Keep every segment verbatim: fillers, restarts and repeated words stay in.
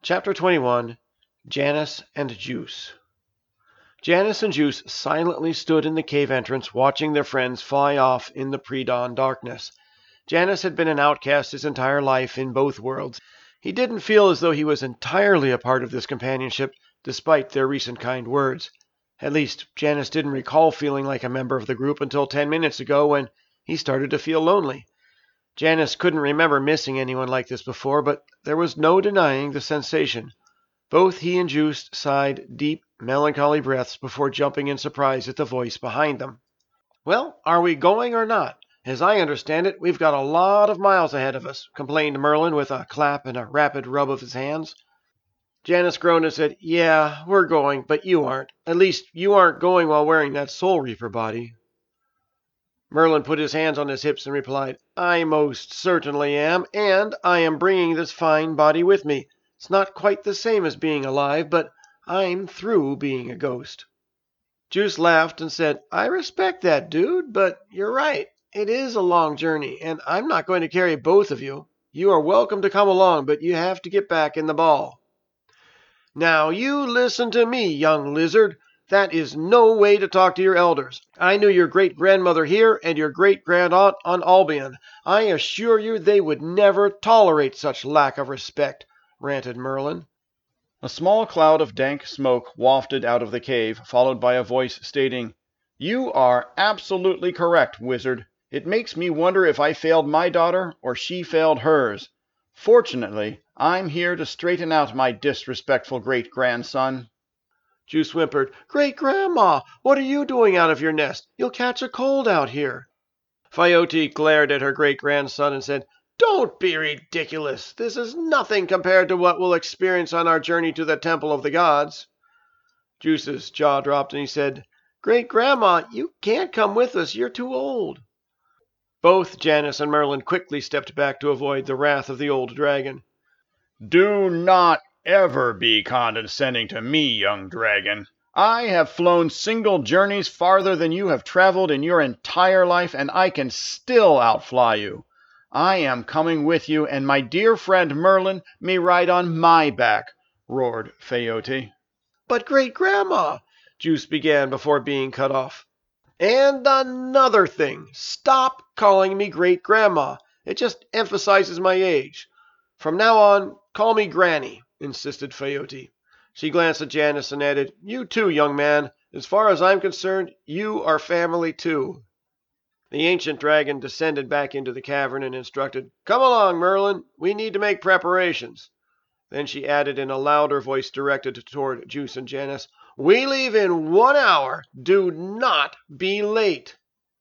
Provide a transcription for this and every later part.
Chapter twenty-one. Janus and Juice. Janus and Juice silently stood in the cave entrance, watching their friends fly off in the pre-dawn darkness. Janus had been an outcast his entire life in both worlds. He didn't feel as though he was entirely a part of this companionship, despite their recent kind words. At least, Janus didn't recall feeling like a member of the group until ten minutes ago, when he started to feel lonely. Janus couldn't remember missing anyone like this before, but there was no denying the sensation. Both he and Juice sighed deep, melancholy breaths before jumping in surprise at the voice behind them. "Well, are we going or not? As I understand it, we've got a lot of miles ahead of us," complained Merlin with a clap and a rapid rub of his hands. Janus groaned and said, "Yeah, we're going, but you aren't. At least, you aren't going while wearing that Soul Reaper body." Merlin put his hands on his hips and replied, "I most certainly am, and I am bringing this fine body with me. It's not quite the same as being alive, but I'm through being a ghost." Juice laughed and said, "I respect that, dude, but you're right. It is a long journey, and I'm not going to carry both of you. You are welcome to come along, but you have to get back in the ball." "Now you listen to me, young lizard. That is no way to talk to your elders. I knew your great-grandmother here and your great-grandaunt on Albion. I assure you they would never tolerate such lack of respect," ranted Merlin. A small cloud of dank smoke wafted out of the cave, followed by a voice stating, "You are absolutely correct, wizard. It makes me wonder if I failed my daughter or she failed hers. Fortunately, I'm here to straighten out my disrespectful great-grandson." Juice whimpered, "Great-grandma, what are you doing out of your nest? You'll catch a cold out here." Phaiote glared at her great-grandson and said, "Don't be ridiculous. This is nothing compared to what we'll experience on our journey to the Temple of the Gods." Juice's jaw dropped and he said, "Great-grandma, you can't come with us. You're too old." Both Janus and Merlin quickly stepped back to avoid the wrath of the old dragon. "Do not ever be condescending to me, young dragon. I have flown single journeys farther than you have traveled in your entire life, and I can still outfly you. I am coming with you, and my dear friend Merlin may ride on my back," roared Phaiote. "But great-grandma," Juice began before being cut off. "And another thing, stop calling me great-grandma. It just emphasizes my age. From now on, call me Granny," insisted Phaiote. She glanced at Janus and added, "You too, young man. As far as I'm concerned, you are family too." The ancient dragon descended back into the cavern and instructed, "Come along, Merlin. We need to make preparations." Then she added in a louder voice directed toward Juice and Janus, "We leave in one hour. Do not be late."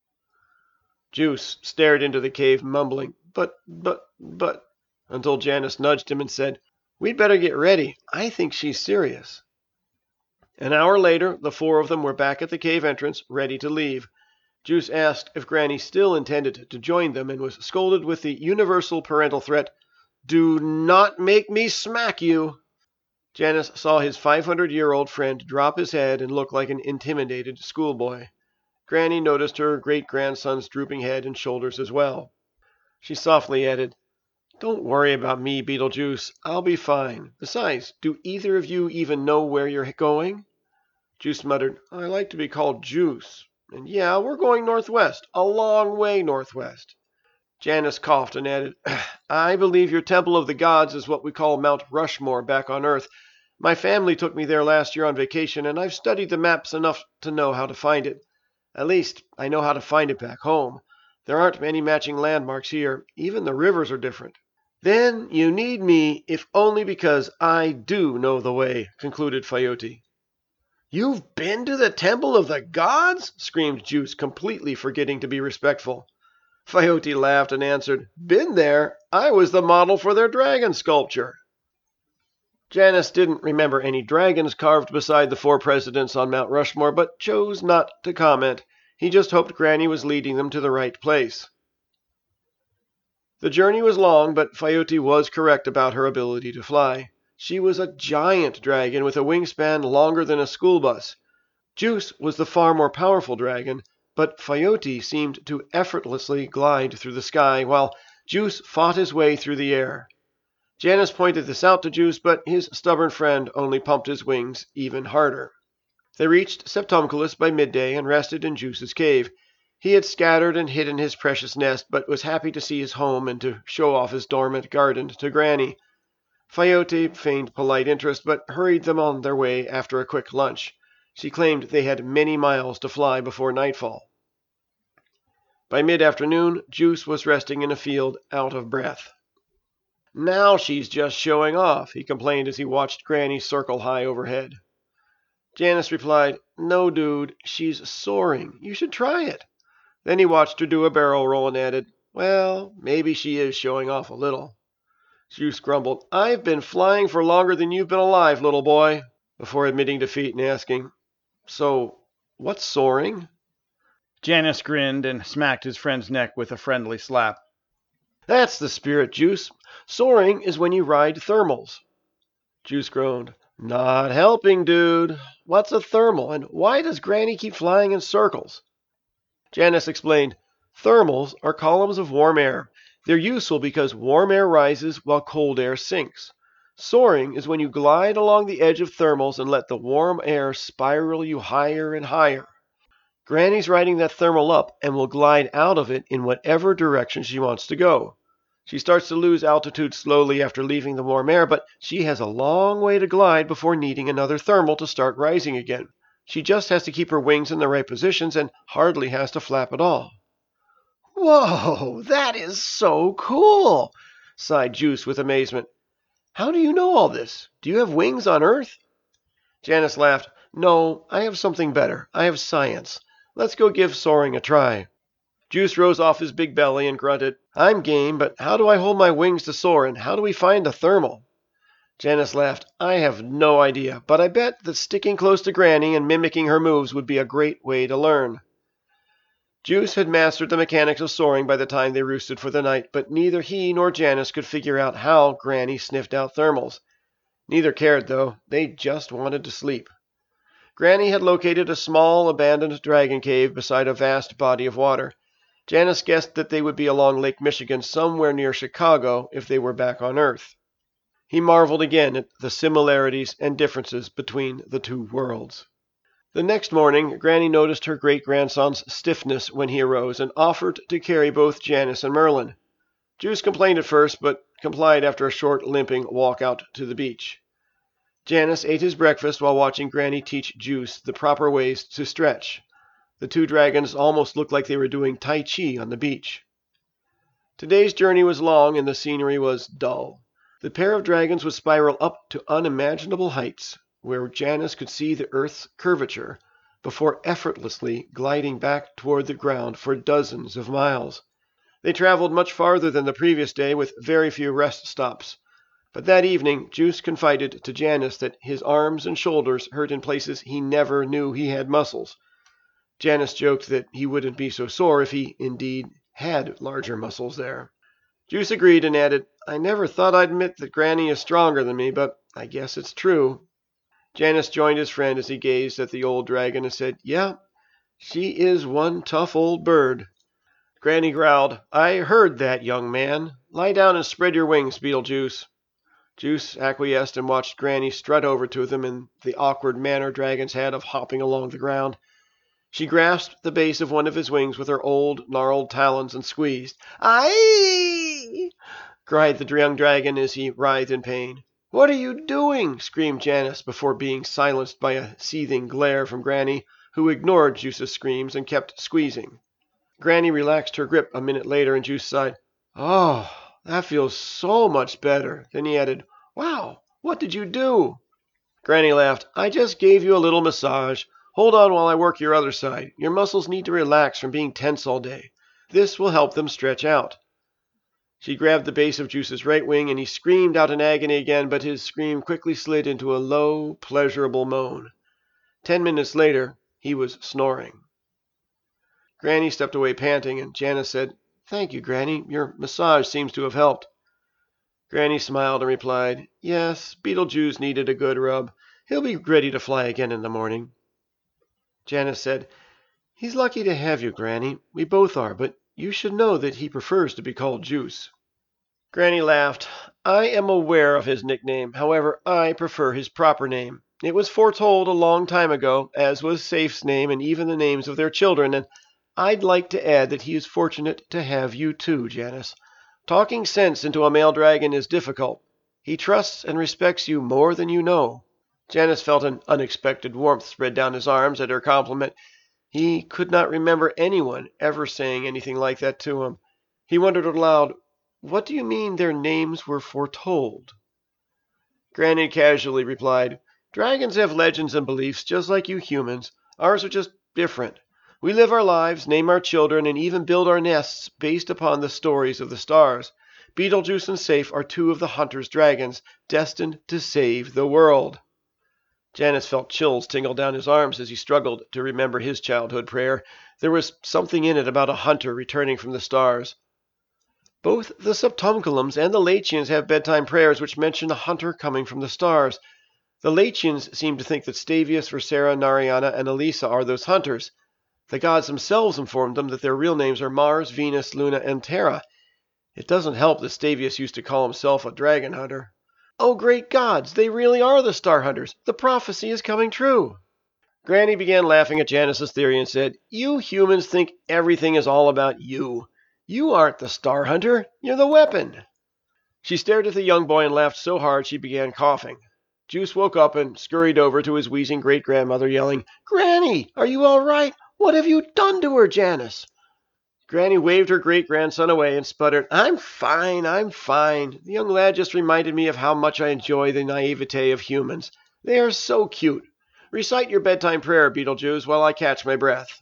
Juice stared into the cave, mumbling, "But, but, but," until Janus nudged him and said, "We'd better get ready. I think she's serious." An hour later, the four of them were back at the cave entrance, ready to leave. Juice asked if Granny still intended to join them and was scolded with the universal parental threat, "Do not make me smack you." Janus saw his five-hundred-year-old friend drop his head and look like an intimidated schoolboy. Granny noticed her great-grandson's drooping head and shoulders as well. She softly added, "Don't worry about me, Beetlejuice. I'll be fine. Besides, do either of you even know where you're going?" Juice muttered, "I like to be called Juice. And yeah, we're going northwest, a long way northwest." Janus coughed and added, "I believe your Temple of the Gods is what we call Mount Rushmore back on Earth. My family took me there last year on vacation, and I've studied the maps enough to know how to find it. At least, I know how to find it back home. There aren't many matching landmarks here. Even the rivers are different." "Then you need me, if only because I do know the way," concluded Phaiote. "You've been to the Temple of the Gods?" screamed Juice, completely forgetting to be respectful. Phaiote laughed and answered, "Been there. I was the model for their dragon sculpture." Janus didn't remember any dragons carved beside the four presidents on Mount Rushmore, but chose not to comment. He just hoped Granny was leading them to the right place. The journey was long, but Phaiote was correct about her ability to fly. She was a giant dragon with a wingspan longer than a school bus. Juice was the far more powerful dragon, but Phaiote seemed to effortlessly glide through the sky, while Juice fought his way through the air. Janice pointed this out to Juice, but his stubborn friend only pumped his wings even harder. They reached Septumculus by midday and rested in Juice's cave. He had scattered and hidden his precious nest, but was happy to see his home and to show off his dormant garden to Granny. Phaeote feigned polite interest, but hurried them on their way after a quick lunch. She claimed they had many miles to fly before nightfall. By mid-afternoon, Juice was resting in a field, out of breath. "Now she's just showing off," he complained as he watched Granny circle high overhead. Janice replied, "No, dude, she's soaring. You should try it." Then he watched her do a barrel roll and added, "Well, maybe she is showing off a little." Juice grumbled, "I've been flying for longer than you've been alive, little boy," before admitting defeat and asking, "So, what's soaring?" Janice grinned and smacked his friend's neck with a friendly slap. "That's the spirit, Juice. Soaring is when you ride thermals." Juice groaned, "Not helping, dude. What's a thermal, and why does Granny keep flying in circles?" Janice explained, "Thermals are columns of warm air. They're useful because warm air rises while cold air sinks. Soaring is when you glide along the edge of thermals and let the warm air spiral you higher and higher. Granny's riding that thermal up and will glide out of it in whatever direction she wants to go. She starts to lose altitude slowly after leaving the warm air, but she has a long way to glide before needing another thermal to start rising again. She just has to keep her wings in the right positions and hardly has to flap at all." "Whoa, that is so cool!" sighed Juice with amazement. "How do you know all this? Do you have wings on Earth?" Janice laughed. "No, I have something better. I have science. Let's go give soaring a try." Juice rose off his big belly and grunted, "I'm game, but how do I hold my wings to soar, and how do we find a thermal?" Janice laughed. "I have no idea, but I bet that sticking close to Granny and mimicking her moves would be a great way to learn." Juice had mastered the mechanics of soaring by the time they roosted for the night, but neither he nor Janice could figure out how Granny sniffed out thermals. Neither cared, though. They just wanted to sleep. Granny had located a small, abandoned dragon cave beside a vast body of water. Janice guessed that they would be along Lake Michigan somewhere near Chicago if they were back on Earth. He marveled again at the similarities and differences between the two worlds. The next morning, Granny noticed her great-grandson's stiffness when he arose and offered to carry both Janice and Merlin. Juice complained at first, but complied after a short, limping walk out to the beach. Janice ate his breakfast while watching Granny teach Juice the proper ways to stretch. The two dragons almost looked like they were doing Tai Chi on the beach. Today's journey was long and the scenery was dull. The pair of dragons would spiral up to unimaginable heights, where Janice could see the earth's curvature, before effortlessly gliding back toward the ground for dozens of miles. They traveled much farther than the previous day, with very few rest stops. But that evening, Juice confided to Janice that his arms and shoulders hurt in places he never knew he had muscles. Janice joked that he wouldn't be so sore if he, indeed, had larger muscles there. Juice agreed and added, "I never thought I'd admit that Granny is stronger than me, but I guess it's true." Janice joined his friend as he gazed at the old dragon and said, "Yeah, she is one tough old bird." Granny growled, "I heard that, young man. Lie down and spread your wings, Beetlejuice." Juice acquiesced and watched Granny strut over to them in the awkward manner dragons had of hopping along the ground. She grasped the base of one of his wings with her old, gnarled talons and squeezed. "Aye!" cried the young dragon as he writhed in pain. "What are you doing?" screamed Janice before being silenced by a seething glare from Granny, who ignored Juice's screams and kept squeezing. Granny relaxed her grip a minute later and Juice sighed, "Oh, that feels so much better." Then he added, "Wow, what did you do?" Granny laughed. "I just gave you a little massage. Hold on while I work your other side. Your muscles need to relax from being tense all day. This will help them stretch out." She grabbed the base of Juice's right wing, and he screamed out in agony again, but his scream quickly slid into a low, pleasurable moan. Ten minutes later, he was snoring. Granny stepped away panting, and Janice said, "Thank you, Granny. Your massage seems to have helped." Granny smiled and replied, "Yes, Beetlejuice needed a good rub. He'll be ready to fly again in the morning." Janice said, "He's lucky to have you, Granny. We both are, but you should know that he prefers to be called Juice." Granny laughed. I am aware of his nickname. However, I prefer his proper name. It was foretold a long time ago, as was Safe's name and even the names of their children, and I'd like to add that he is fortunate to have you too, Janice. Talking sense into a male dragon is difficult. He trusts and respects you more than you know. Janice felt an unexpected warmth spread down his arms at her compliment. He could not remember anyone ever saying anything like that to him. He wondered aloud, what do you mean their names were foretold? Granny casually replied, Dragons have legends and beliefs just like you humans. Ours are just different. We live our lives, name our children, and even build our nests based upon the stories of the stars. Beetlejuice and Safe are two of the Hunter's dragons, destined to save the world. Janice felt chills tingle down his arms as he struggled to remember his childhood prayer. There was something in it about a hunter returning from the stars. Both the Septumculums and the Latians have bedtime prayers which mention a hunter coming from the stars. The Latians seem to think that Stavius, Versera, Nariana, and Elisa are those hunters. The gods themselves informed them that their real names are Mars, Venus, Luna, and Terra. It doesn't help that Stavius used to call himself a dragon hunter. Oh, great gods, they really are the star hunters. The prophecy is coming true. Granny began laughing at Janice's theory and said, You humans think everything is all about you. You aren't the star hunter. You're the weapon. She stared at the young boy and laughed so hard she began coughing. Juice woke up and scurried over to his wheezing great-grandmother, yelling, Granny, are you all right? What have you done to her, Janice? Granny waved her great-grandson away and sputtered, I'm fine, I'm fine. The young lad just reminded me of how much I enjoy the naivete of humans. They are so cute. Recite your bedtime prayer, Beetlejuice, while I catch my breath.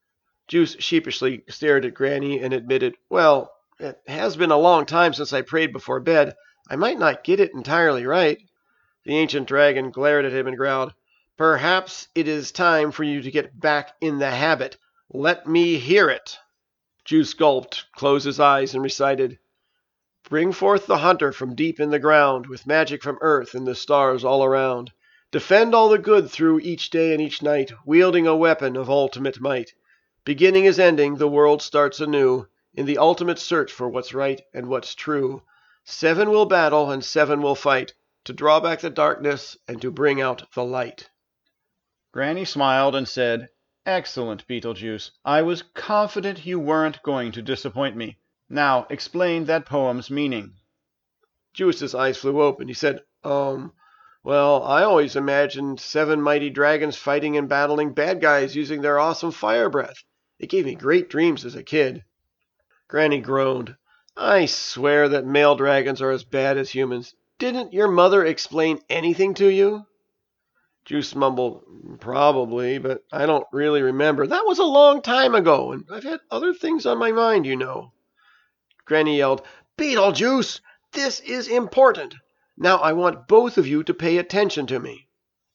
Juice sheepishly stared at Granny and admitted, Well, it has been a long time since I prayed before bed. I might not get it entirely right. The ancient dragon glared at him and growled, Perhaps it is time for you to get back in the habit. Let me hear it. Juice gulped, closed his eyes, and recited, Bring forth the hunter from deep in the ground, with magic from earth and the stars all around. Defend all the good through each day and each night, wielding a weapon of ultimate might. Beginning as ending, the world starts anew, in the ultimate search for what's right and what's true. Seven will battle and seven will fight, to draw back the darkness and to bring out the light. Granny smiled and said, Excellent, Beetlejuice. I was confident you weren't going to disappoint me. Now, explain that poem's meaning. Juice's eyes flew open. He said, Um, well, I always imagined seven mighty dragons fighting and battling bad guys using their awesome fire breath. It gave me great dreams as a kid. Granny groaned. I swear that male dragons are as bad as humans. Didn't your mother explain anything to you? Juice mumbled, Probably, but I don't really remember. That was a long time ago, and I've had other things on my mind, you know. Granny yelled, Beetlejuice, this is important. Now I want both of you to pay attention to me.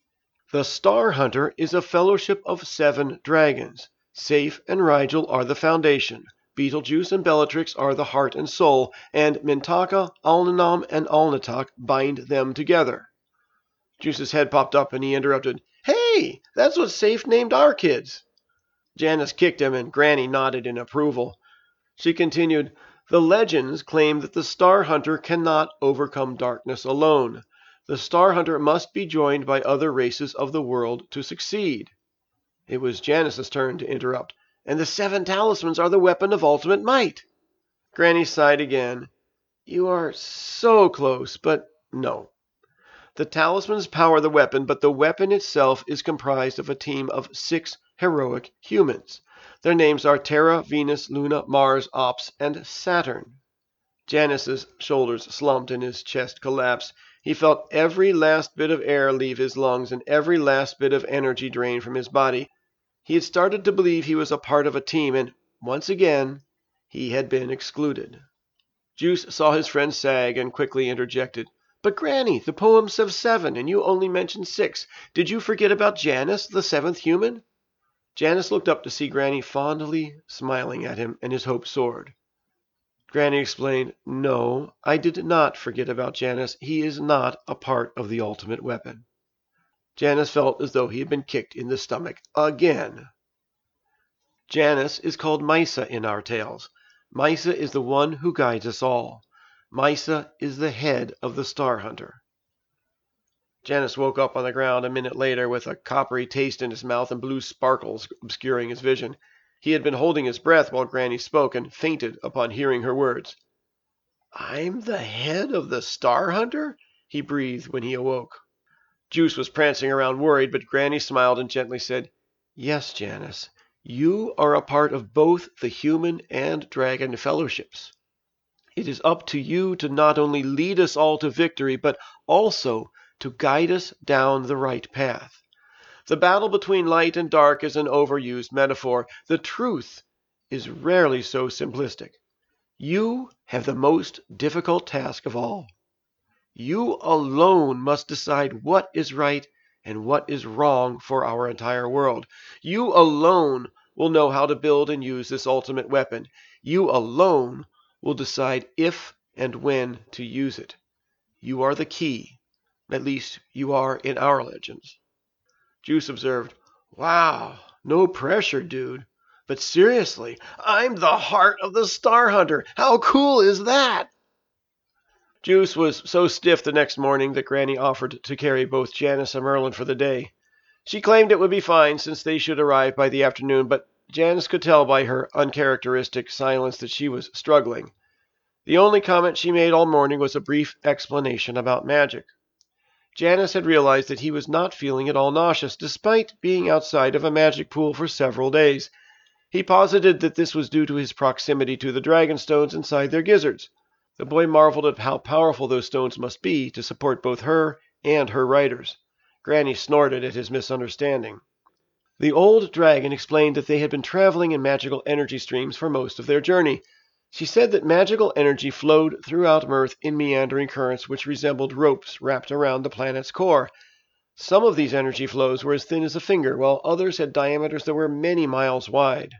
The Star Hunter is a fellowship of seven dragons. Safe and Rigel are the foundation. Beetlejuice and Bellatrix are the heart and soul, and Mintaka, Alnanam, and Alnatok bind them together. Juice's head popped up and he interrupted, Hey, that's what Safe named our kids. Janice kicked him and Granny nodded in approval. She continued, The legends claim that the Star Hunter cannot overcome darkness alone. The Star Hunter must be joined by other races of the world to succeed. It was Janice's turn to interrupt. And the seven talismans are the weapon of ultimate might. Granny sighed again. You are so close, but no. The talismans power the weapon, but the weapon itself is comprised of a team of six heroic humans. Their names are Terra, Venus, Luna, Mars, Ops, and Saturn. Janice's shoulders slumped and his chest collapsed. He felt every last bit of air leave his lungs and every last bit of energy drain from his body. He had started to believe he was a part of a team, and once again he had been excluded. Juice saw his friend sag and quickly interjected, But Granny, the poems have seven, and you only mentioned six. Did you forget about Janice, the seventh human? Janice looked up to see Granny fondly smiling at him, and his hope soared. Granny explained, No, I did not forget about Janice. He is not a part of the ultimate weapon. Janice felt as though he had been kicked in the stomach again. Janice is called Mysa in our tales. Mysa is the one who guides us all. Mysa is the head of the Star Hunter. Janus woke up on the ground a minute later with a coppery taste in his mouth and blue sparkles obscuring his vision. He had been holding his breath while Granny spoke and fainted upon hearing her words. "I'm the head of the Star Hunter?" he breathed when he awoke. Juice was prancing around worried, but Granny smiled and gently said, "Yes, Janus, you are a part of both the human and dragon fellowships. It is up to you to not only lead us all to victory, but also to guide us down the right path. The battle between light and dark is an overused metaphor. The truth is rarely so simplistic. You have the most difficult task of all. You alone must decide what is right and what is wrong for our entire world. You alone will know how to build and use this ultimate weapon. You alone will decide if and when to use it. You are the key. At least you are in our legends." Juice observed, "Wow, no pressure, dude. But seriously, I'm the heart of the Star Hunter. How cool is that?" Juice was so stiff the next morning that Granny offered to carry both Janus and Merlin for the day. She claimed it would be fine since they should arrive by the afternoon, but Janus could tell by her uncharacteristic silence that she was struggling. The only comment she made all morning was a brief explanation about magic. Janus had realized that he was not feeling at all nauseous, despite being outside of a magic pool for several days. He posited that this was due to his proximity to the dragon stones inside their gizzards. The boy marveled at how powerful those stones must be to support both her and her riders. Granny snorted at his misunderstanding. The old dragon explained that they had been traveling in magical energy streams for most of their journey. She said that magical energy flowed throughout Mirth in meandering currents which resembled ropes wrapped around the planet's core. Some of these energy flows were as thin as a finger, while others had diameters that were many miles wide.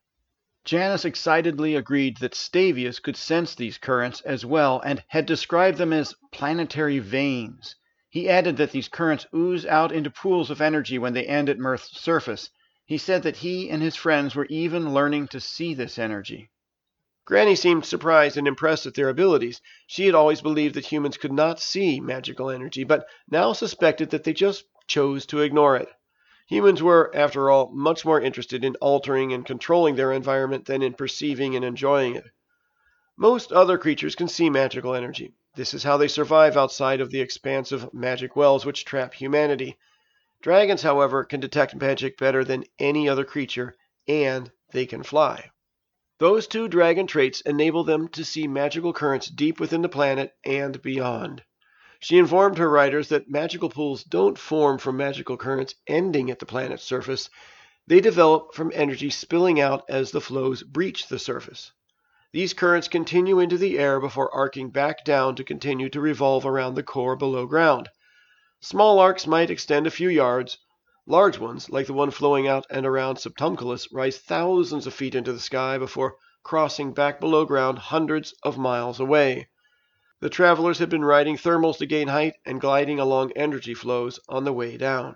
Janus excitedly agreed that Stavius could sense these currents as well and had described them as planetary veins. He added that these currents ooze out into pools of energy when they end at Mirth's surface. He said that he and his friends were even learning to see this energy. Granny seemed surprised and impressed at their abilities. She had always believed that humans could not see magical energy, but now suspected that they just chose to ignore it. Humans were, after all, much more interested in altering and controlling their environment than in perceiving and enjoying it. Most other creatures can see magical energy. This is how they survive outside of the expansive magic wells which trap humanity. Dragons, however, can detect magic better than any other creature, and they can fly. Those two dragon traits enable them to see magical currents deep within the planet and beyond. She informed her riders that magical pools don't form from magical currents ending at the planet's surface. They develop from energy spilling out as the flows breach the surface. These currents continue into the air before arcing back down to continue to revolve around the core below ground. Small arcs might extend a few yards. Large ones, like the one flowing out and around Septumculus, rise thousands of feet into the sky before crossing back below ground hundreds of miles away. The travelers had been riding thermals to gain height and gliding along energy flows on the way down.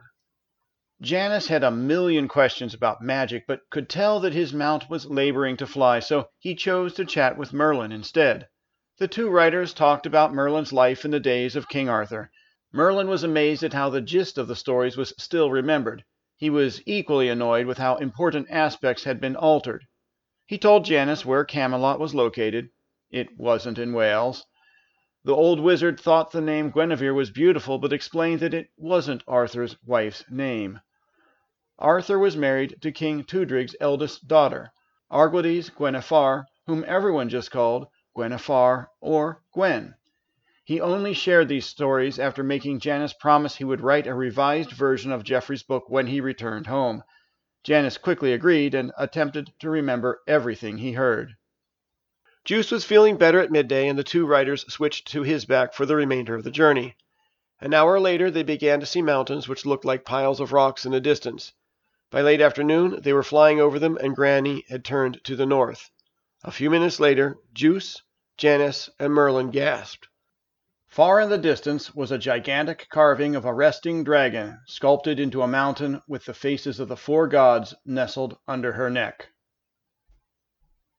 Janus had a million questions about magic, but could tell that his mount was laboring to fly, so he chose to chat with Merlin instead. The two riders talked about Merlin's life in the days of King Arthur. Merlin was amazed at how the gist of the stories was still remembered. He was equally annoyed with how important aspects had been altered. He told Janus where Camelot was located. It wasn't in Wales. The old wizard thought the name Guinevere was beautiful, but explained that it wasn't Arthur's wife's name. Arthur was married to King Tudrig's eldest daughter, Arguedes Gwenefar, whom everyone just called Gwenefar or Gwen. He only shared these stories after making Janus promise he would write a revised version of Geoffrey's book when he returned home. Janus quickly agreed and attempted to remember everything he heard. Juice was feeling better at midday, and the two riders switched to his back for the remainder of the journey. An hour later, they began to see mountains which looked like piles of rocks in the distance. By late afternoon, they were flying over them, and Granny had turned to the north. A few minutes later, Juice, Janus, and Merlin gasped. Far in the distance was a gigantic carving of a resting dragon, sculpted into a mountain with the faces of the four gods nestled under her neck.